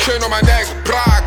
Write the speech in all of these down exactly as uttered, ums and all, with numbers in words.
chain on my neck, brag.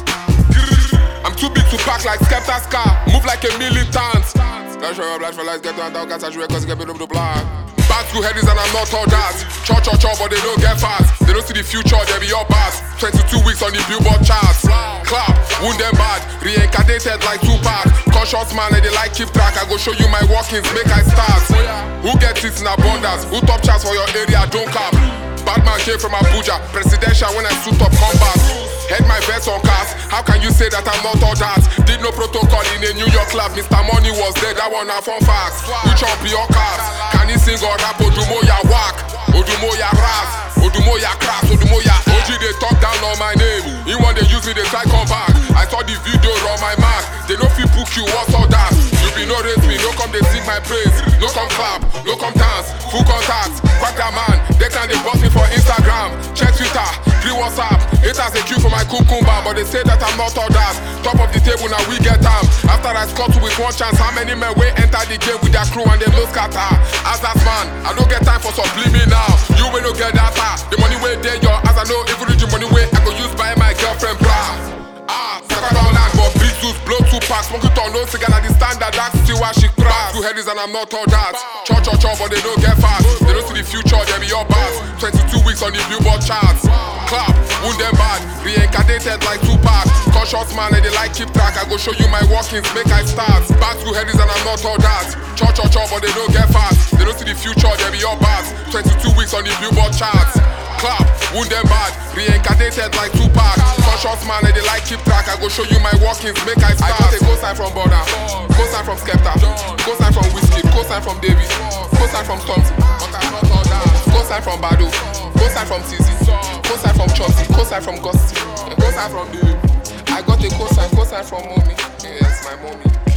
I'm too big to pack like Skepta's car, move like a militant. That's why I'm black for life, get on down, cause I should cause get rid of the black. Bad two headies and I'm not all that. Cho cho cho, but they don't get fast. They don't see the future, they be your bass. twenty-two weeks on the Billboard charts. Clap, wound them bad, reincarnated like Tupac. Conscious man, and they like keep track. I go show you my workings, make I start. Who gets it in abundance? Who top charts for your area? Don't cap. Batman came from Abuja, presidential when I suit up combat. Head my vest on cars, how can you say that I'm not all that? Did no protocol in a New York club, Mister Money was there, that one are fun facts. Which one be your cars? Can he sing or rap? Odumoya whack, Odumoya ras, Odumoya crass, Odumoya O G they talk down on my name. He want they use me, they try come back. I saw the video on my mark, they no fit book you, what's all that? You be no rate me, no come they sing my praise. No come clap, no come dance, full contact. Quack that man, they can they boss me for Instagram. Check Twitter, free WhatsApp. Haters they queue for my cucumber, but they say that I'm not all that. Top of the table now we get time. After I score two with one chance, how many men will enter the game with their crew and they no scatter? As that man, I don't get time for subliminal now. You will no get that far. The money way there, your as I know, even the money way I go use buy my girlfriend bra. Ah, second round land, but big suits, blow two packs, smoke it on no cigar at the standard, that's still why she crack. Two headies and I'm not all that. Cho cho cho, but they don't get fast. They don't see the future, they be your bass. twenty-two weeks on the Billboard charts. Clap, wound them bad, reincarnated like Tupac. Conscious man, and they like keep track. I go show you my workings, make I start. Back two headies and I'm not all that. Cho cho cho, but they don't get fast. They don't see the future, they be your bass. twenty-two weeks on the Billboard charts. Clap, wound them bad, reincarnated like Tupac. Conscious man, and they like keep track. I go show you my workings, make I start. I got a cosign from Border, cosign from Skepta, cosign from Whiskey, cosign from Davis, cosign from Stormzy, but I'm not all that. Cosign from Bado, cosign from T Z, cosign from Chelsea, cosign from Gusty, cosign from David. I got a cosign, cosign from mommy. Yes, my mommy.